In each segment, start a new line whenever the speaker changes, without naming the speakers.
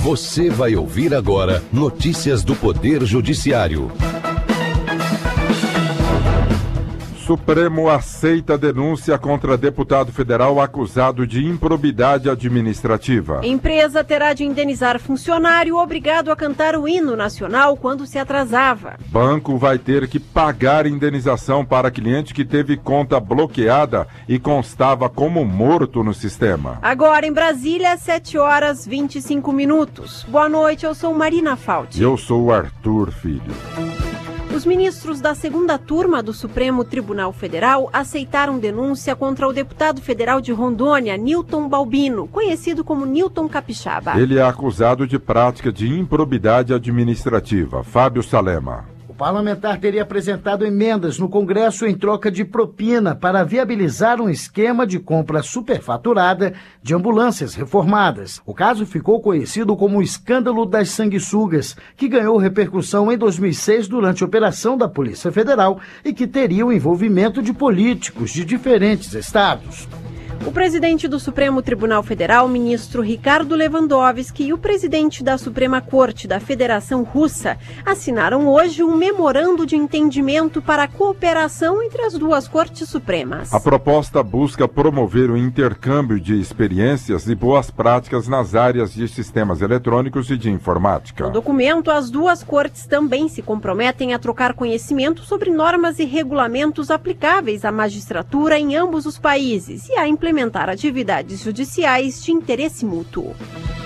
Você vai ouvir agora notícias do Poder Judiciário.
Supremo aceita denúncia contra deputado federal acusado de improbidade administrativa.
Empresa terá de indenizar funcionário obrigado a cantar o hino nacional quando se atrasava.
Banco vai ter que pagar indenização para cliente que teve conta bloqueada e constava como morto no sistema.
Agora em Brasília, 7h25. Boa noite, eu sou Marina Falti.
Eu sou o Arthur Filho.
Os ministros da segunda turma do Supremo Tribunal Federal aceitaram denúncia contra o deputado federal de Rondônia, Newton Balbino, conhecido como Newton Capixaba.
Ele é acusado de prática de improbidade administrativa. Fábio Salema.
O parlamentar teria apresentado emendas no Congresso em troca de propina para viabilizar um esquema de compra superfaturada de ambulâncias reformadas. O caso ficou conhecido como o escândalo das sanguessugas, que ganhou repercussão em 2006 durante a operação da Polícia Federal e que teria o envolvimento de políticos de diferentes estados.
O presidente do Supremo Tribunal Federal, ministro Ricardo Lewandowski, e o presidente da Suprema Corte da Federação Russa assinaram hoje um memorando de entendimento para a cooperação entre as duas cortes supremas.
A proposta busca promover o intercâmbio de experiências e boas práticas nas áreas de sistemas eletrônicos e de informática.
No documento, as duas cortes também se comprometem a trocar conhecimento sobre normas e regulamentos aplicáveis à magistratura em ambos os países e a implementar atividades judiciais de interesse mútuo.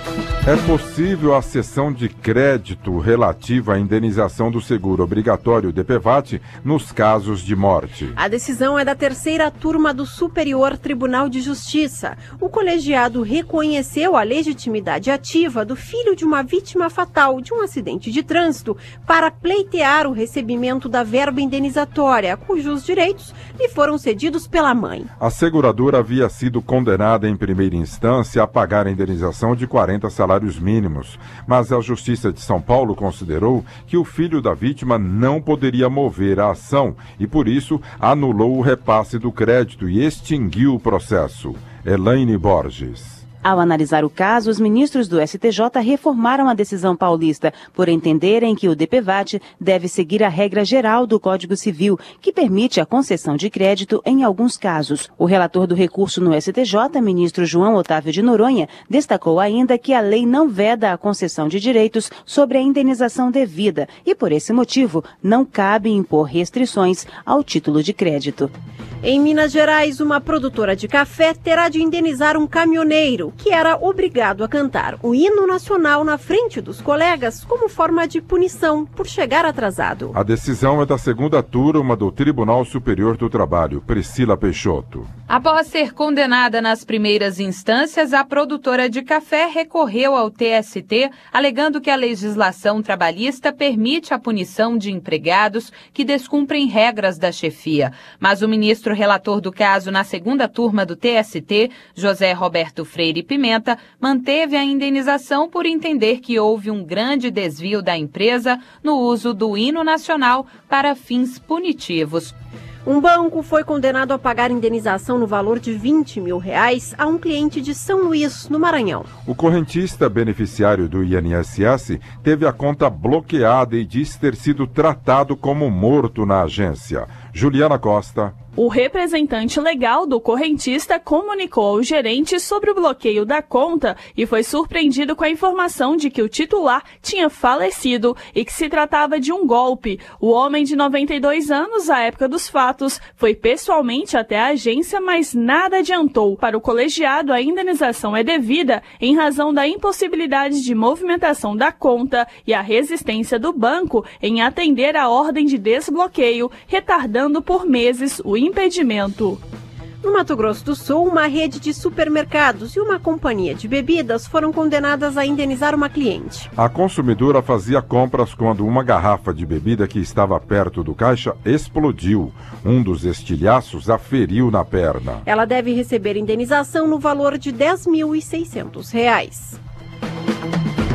É possível a cessão de crédito relativa à indenização do seguro obrigatório DPVAT nos casos de morte.
A decisão é da terceira turma do Superior Tribunal de Justiça. O colegiado reconheceu a legitimidade ativa do filho de uma vítima fatal de um acidente de trânsito para pleitear o recebimento da verba indenizatória, cujos direitos lhe foram cedidos pela mãe.
A seguradora havia sido condenada em primeira instância a pagar a indenização de 40 salários mínimos, mas a Justiça de São Paulo considerou que o filho da vítima não poderia mover a ação e, por isso, anulou o repasse do crédito e extinguiu o processo. Elaine Borges.
Ao analisar o caso, os ministros do STJ reformaram a decisão paulista por entenderem que o DPVAT deve seguir a regra geral do Código Civil, que permite a concessão de crédito em alguns casos. O relator do recurso no STJ, ministro João Otávio de Noronha, destacou ainda que a lei não veda a concessão de direitos sobre a indenização devida e, por esse motivo, não cabe impor restrições ao título de crédito.
Em Minas Gerais, uma produtora de café terá de indenizar um caminhoneiro que era obrigado a cantar o hino nacional na frente dos colegas como forma de punição por chegar atrasado.
A decisão é da segunda turma do Tribunal Superior do Trabalho. Priscila Peixoto.
Após ser condenada nas primeiras instâncias, a produtora de café recorreu ao TST, alegando que a legislação trabalhista permite a punição de empregados que descumprem regras da chefia. Mas o ministro relator do caso na segunda turma do TST, José Roberto Freire Pimenta, manteve a indenização por entender que houve um grande desvio da empresa no uso do hino nacional para fins punitivos.
Um banco foi condenado a pagar indenização no valor de R$20 mil a um cliente de São Luís, no Maranhão.
O correntista beneficiário do INSS teve a conta bloqueada e diz ter sido tratado como morto na agência. Juliana Costa.
O representante legal do correntista comunicou ao gerente sobre o bloqueio da conta e foi surpreendido com a informação de que o titular tinha falecido e que se tratava de um golpe. O homem de 92 anos, à época dos fatos, foi pessoalmente até a agência, mas nada adiantou. Para o colegiado, a indenização é devida em razão da impossibilidade de movimentação da conta e a resistência do banco em atender a ordem de desbloqueio, retardando por meses o impedimento.
No Mato Grosso do Sul, uma rede de supermercados e uma companhia de bebidas foram condenadas a indenizar uma cliente.
A consumidora fazia compras quando uma garrafa de bebida que estava perto do caixa explodiu. Um dos estilhaços a feriu na perna.
Ela deve receber indenização no valor de R$10.600.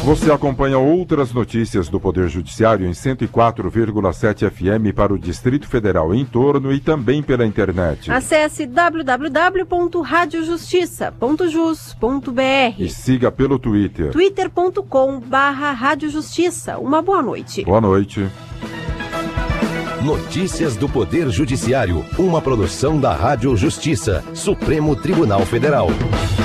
Você acompanha outras notícias do Poder Judiciário em 104,7 FM para o Distrito Federal e em torno e também pela internet.
Acesse www.radiojustiça.jus.br
E siga pelo Twitter.
twitter.com/radiojustiça. Uma boa noite.
Boa noite.
Notícias do Poder Judiciário, uma produção da Rádio Justiça, Supremo Tribunal Federal.